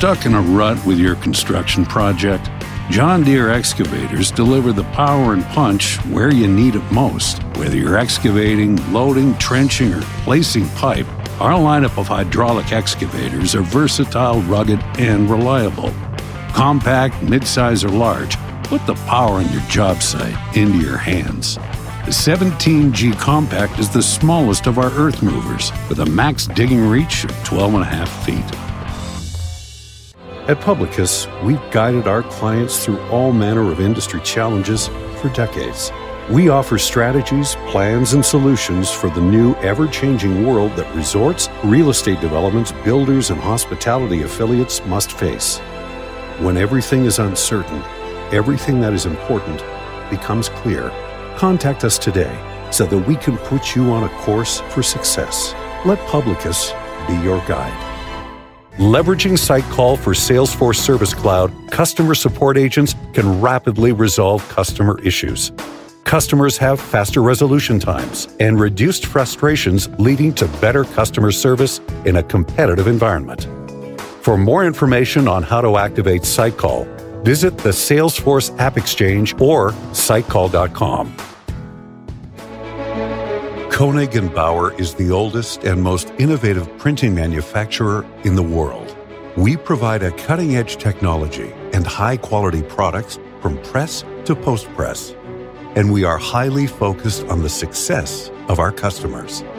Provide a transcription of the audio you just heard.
Stuck in a rut with your construction project? John Deere excavators deliver the power and punch where you need it most. Whether you're excavating, loading, trenching, or placing pipe, our lineup of hydraulic excavators are versatile, rugged, and reliable. Compact, midsize, or large, put the power on your job site into your hands. The 17G Compact is the smallest of our earth movers, with a max digging reach of 12.5 feet. At Publicus, we've guided our clients through all manner of industry challenges for decades. We offer strategies, plans, and solutions for the new, ever-changing world that resorts, real estate developments, builders, and hospitality affiliates must face. When everything is uncertain, everything that is important becomes clear. Contact us today so that we can put you on a course for success. Let Publicus be your guide. Leveraging SiteCall for Salesforce Service Cloud, customer support agents can rapidly resolve customer issues. Customers have faster resolution times and reduced frustrations, leading to better customer service in a competitive environment. For more information on how to activate SiteCall, visit the Salesforce App Exchange or sitecall.com. Koenig & Bauer is the oldest and most innovative printing manufacturer in the world. We provide a cutting-edge technology and high-quality products from press to post-press. And we are highly focused on the success of our customers.